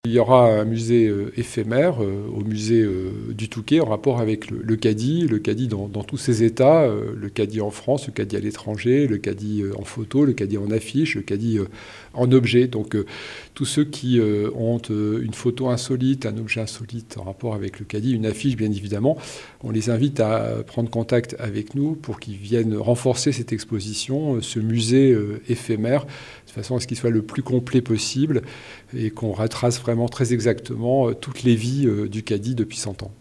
Il y aura un musée éphémère au musée du Touquet en rapport avec le caddie dans tous ses états, le caddie en France, le caddie à l'étranger, le caddie en photo, le caddie en affiche, le caddie en objet. Donc tous ceux qui ont une photo insolite, un objet insolite en rapport avec le caddie, une affiche bien évidemment, on les invite à prendre contact avec nous pour qu'ils viennent renforcer cette exposition, ce musée éphémère, de façon à ce qu'il soit le plus complet possible et qu'on retrace vraiment très exactement toutes les vies du caddie depuis 100 ans.